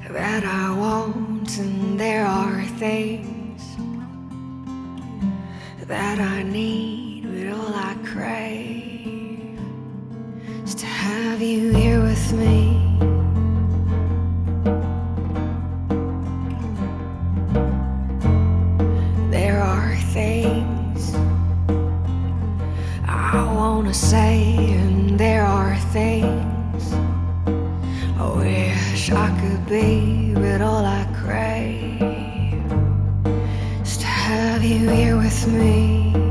that I want, and there are things that I need, but all I crave is to have you here with me. There are things I wanna say, and there are things I wish I could be, but all I crave is to have you here with me.